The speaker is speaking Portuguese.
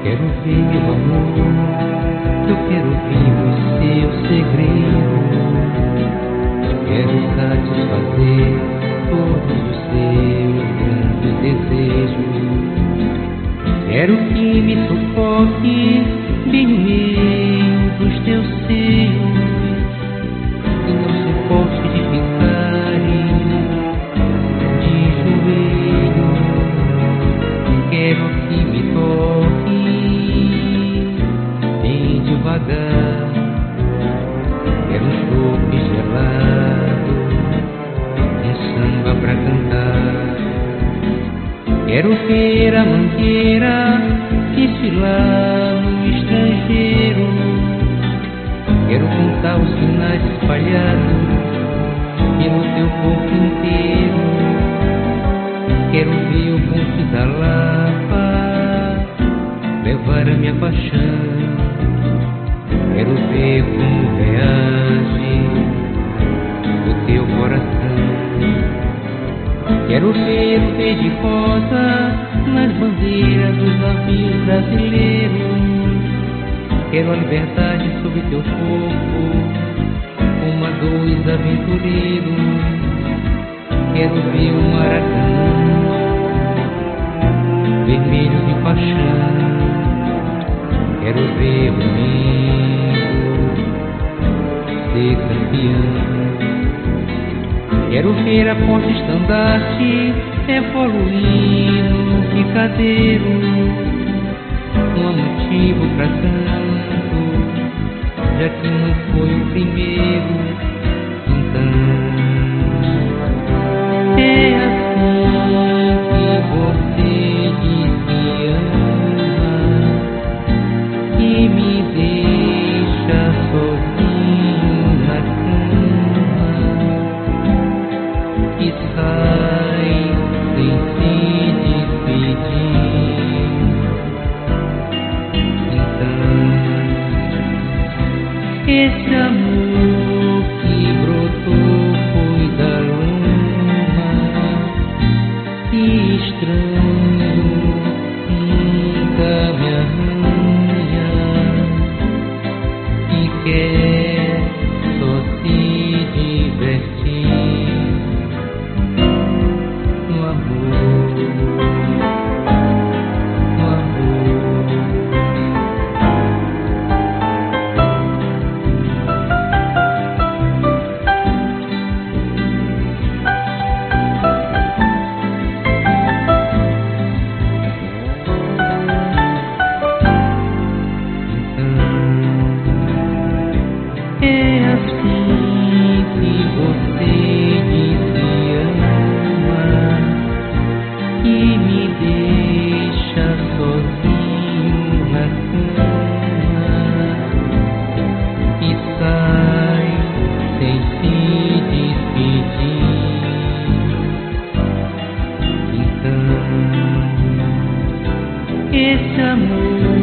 Quero ver meu amor, eu quero ouvir os seus segredos. Quero satisfazer todos os seus grandes desejos. Quero que me sufoque bem no meio dos teus seios e não suporte de ficar de joelhos. Quero que me toque bem devagar. Quero um chope gelado, um samba pra cantar. Quero ver a mangueira desfilar no estrangeiro. Quero contar os sinais espalhados pelo teu corpo inteiro. Quero ver o bonde da Lapa levar a minha paixão. Quero ver como reage o teu coração. Quero ver o verde rosa nas bandeiras dos navios brasileiros. Quero a liberdade sobre teu corpo, como a dois aventureiros. Quero ver o Maracanã vermelho de paixão. Quero ver o Flamengo ser campeão. Quero ver a forte estandarte evoluindo no picadeiro. Não há motivo pra tanto, já que não foi o primeiro. Então é assim que você diz que ama e me deixa sozinho na cama e sai sem se despedir. Então esse amor que brotou foi da lama e estranho nunca me arranha e quer só se divertir no amor, no amor. É assim que você diz que ama e me deixa sozinho na cama e sai sem se despedir. Então esse amor